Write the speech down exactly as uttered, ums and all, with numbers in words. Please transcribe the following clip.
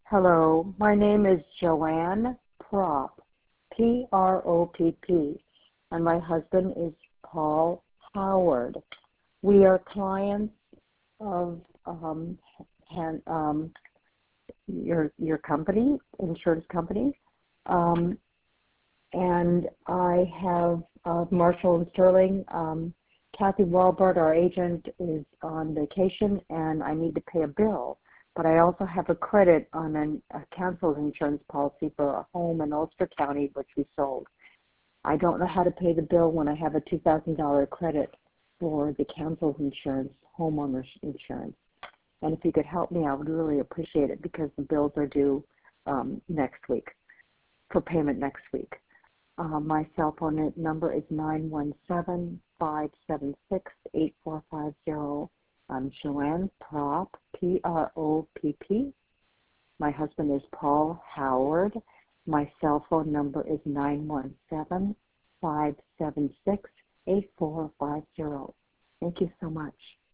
Hello, my name is Joanne Propp, P R O P P, and my husband is Paul Howard. We are clients of um, han- um, your your company, insurance company, um, and I have uh, Marshall and Sterling. Um, Kathy Walbert, our agent, is on vacation, and I need to pay a bill. But I also have a credit on an, a canceled insurance policy for a home in Ulster County, which we sold. I don't know how to pay the bill when I have a two thousand dollars credit for the canceled insurance, homeowner's insurance. And if you could help me, I would really appreciate it because the bills are due um, next week, for payment next week. Uh, my cell phone number is nine one seven, five seven six, eight four five zero. I'm Joanne Propp, P R O P P. My husband is Paul Howard. My cell phone number is nine one seven, five seven six, eight four five zero. Thank you so much.